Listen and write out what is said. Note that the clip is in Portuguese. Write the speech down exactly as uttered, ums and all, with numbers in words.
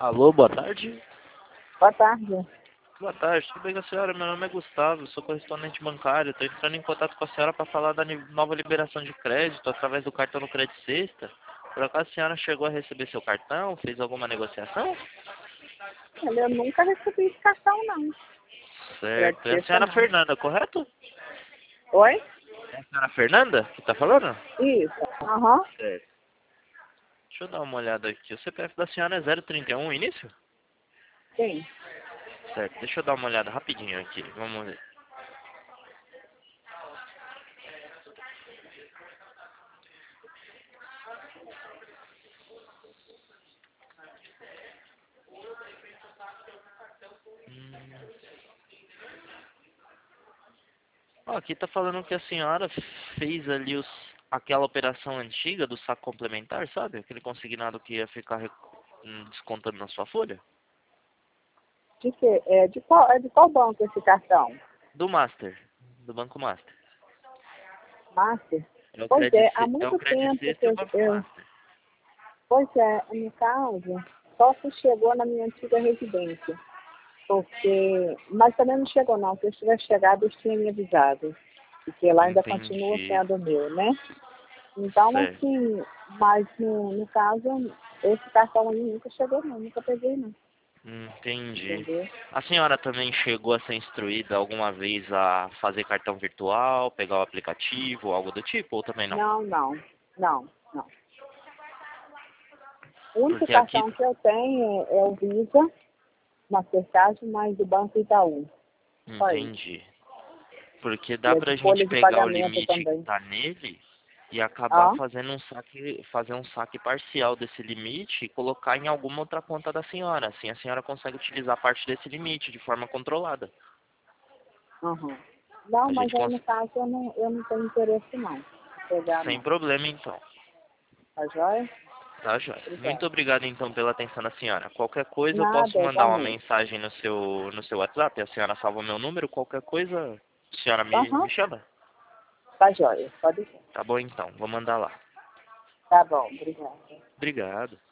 Alô, boa tarde. Boa tarde. Boa tarde, tudo bem com a senhora? Meu nome é Gustavo, sou correspondente bancário. Estou entrando em contato com a senhora para falar da ni- nova liberação de crédito através do cartão no Crédito Sexta. Por acaso a senhora chegou a receber seu cartão? Fez alguma negociação? Olha, eu nunca recebi esse cartão, não. Certo. É a Gratuita, senhora não. Fernanda, correto? Oi? É a senhora Fernanda que está falando? Isso. Aham. Certo. Deixa eu dar uma olhada aqui. O C P F da senhora é zero trinta e um, início? Sim. Certo, deixa eu dar uma olhada rapidinho aqui. Vamos ver. Hum. Ó, aqui tá falando que a senhora fez ali os, aquela operação antiga do saco complementar, sabe? Aquele consignado que ia ficar rec- hum, descontando na sua folha. De quê? É de qual, é de qual banco esse cartão? Do Master, do Banco Master. Master? É o Pois é, há Credit, é o muito Credit tempo que Sexta e o eu, Banco eu... Master. Pois é, no caso, só se chegou na minha antiga residência. Porque... Mas também não chegou, não. Se eu tivesse chegado, eu tinha me avisado. Porque lá ainda continua Entendi. sendo meu, né? Então, Certo. assim, mas no, no caso, esse cartão aí nunca chegou, não. Nunca peguei, não. Entendi. Entendeu? A senhora também chegou a ser instruída alguma vez a fazer cartão virtual, pegar o aplicativo, algo do tipo, ou também não? Não, não, não, não. O único Porque aqui, cartão que eu tenho é, é o Visa, Mastercard, mas do Banco Itaú. Só isso. entendi. Porque E dá é de pra gente folha de pegar o pagamento limite que também. tá nele e acabar Ah, fazendo um saque, fazer um saque parcial desse limite e colocar em alguma outra conta da senhora. Assim a senhora consegue utilizar parte desse limite de forma controlada. uhum. Não, A mas gente aí no consegue. caso eu não, eu não tenho interesse não. Pegar Sem não. problema então. Tá joia? Tá, joia. Muito Obrigada. obrigado então pela atenção da senhora. Qualquer coisa eu posso Nada, mandar uma igualmente. mensagem no seu, no seu WhatsApp. A senhora salva o meu número. Qualquer coisa, a senhora me, Aham, me chama. tá joia. Pode ser. Tá bom então, vou mandar lá. Tá bom, obrigada. Obrigado.